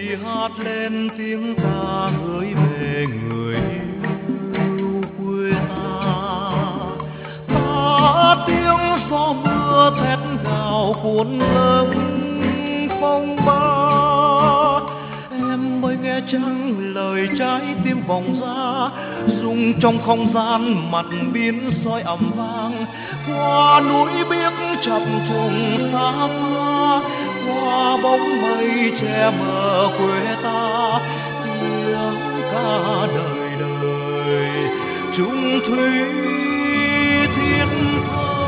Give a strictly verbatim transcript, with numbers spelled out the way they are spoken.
hát lên tiếng ca gửi về người yêu quê ta. Ta tiếng gió mưa thét gào cuốn lâng phong ba. Em mới nghe chăng lời trái tim vòng ra, rung trong không gian mặt biến soi ầm vang. Qua núi biếc chập trùng xa xa, qua bóng mây che mờ quê ta, tiếng ca đời đời chung thủy thiết tha.